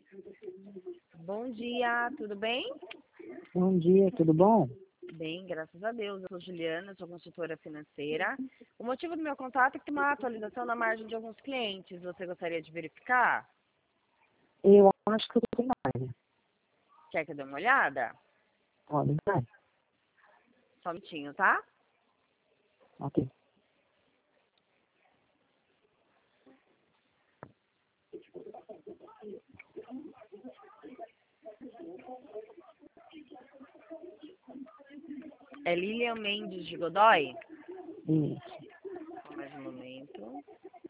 Bom dia, tudo bem? Bom dia, tudo bom? Bem, graças a Deus. Eu sou Juliana, sou consultora financeira. O motivo do meu contato é que tem uma atualização na margem de alguns clientes. Você gostaria de verificar? Eu acho que eu tô mais. Quer que eu dê uma olhada? Olha, vai. Só um minutinho, tá? Ok. É Lilian Mendes de Godoy? Isso. Só mais um momento.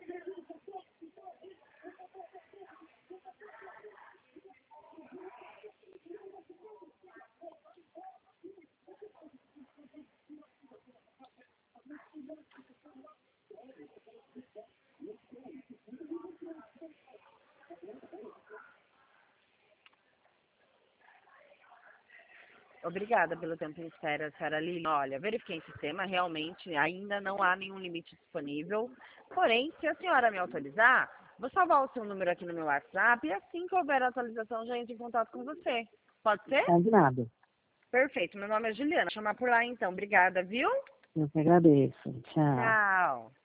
Obrigada pelo tempo em espera, senhora Lilian. Olha, verifiquei em sistema, realmente ainda não há nenhum limite disponível. Porém, se a senhora me autorizar, vou salvar o seu número aqui no meu WhatsApp e assim que houver atualização, já entro em contato com você. Pode ser? Combinado. Perfeito, meu nome é Juliana. Vou chamar por lá então. Obrigada, viu? Eu que agradeço. Tchau. Tchau.